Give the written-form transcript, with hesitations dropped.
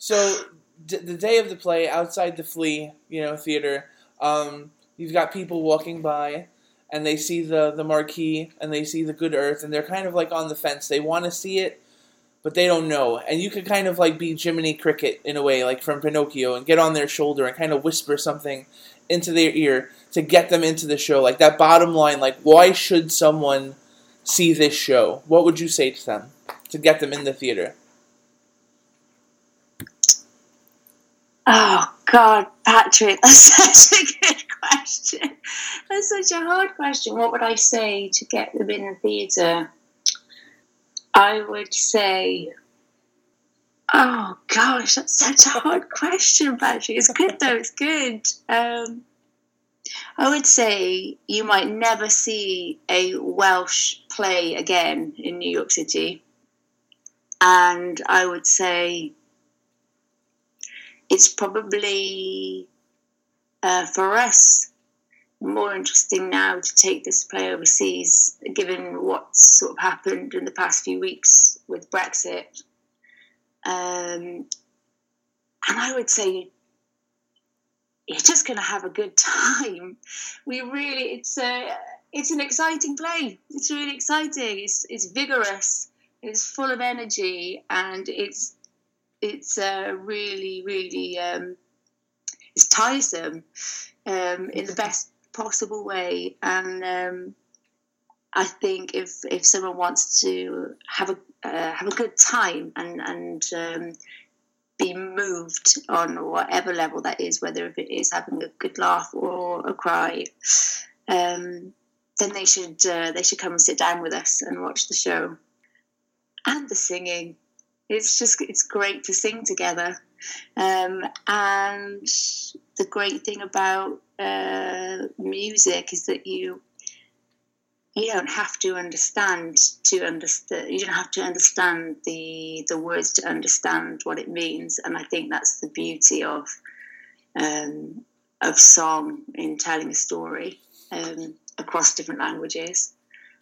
So the day of the play, outside the Flea, theater, you've got people walking by, and they see the marquee, and they see the Good Earth, and they're kind of like on the fence. They want to see it, but they don't know. And you could kind of like be Jiminy Cricket in a way, like from Pinocchio, and get on their shoulder and kind of whisper something into their ear to get them into the show. Like that bottom line, like why should someone see this show? What would you say to them to get them in the theater? Oh, God, Patrick, that's such a good question. That's such a hard question. What would I say to get them in the theatre? I would say, oh, gosh, that's such a hard question, Patrick. It's good, though. It's good. I would say you might never see a Welsh play again in New York City. And I would say it's probably, for us, more interesting now to take this play overseas, given what's sort of happened in the past few weeks with Brexit. And I would say you're just going to have a good time. It's an exciting play. It's really exciting. It's vigorous. It's full of energy, and it's really, really it's tiresome in the best possible way. And I think if someone wants to have a good time and be moved on whatever level that is, whether if it is having a good laugh or a cry, then they should come and sit down with us and watch the show. And the singing. It's great to sing together. And the great thing about music is that you don't have to understand. You don't have to understand the words to understand what it means. And I think that's the beauty of song in telling a story across different languages.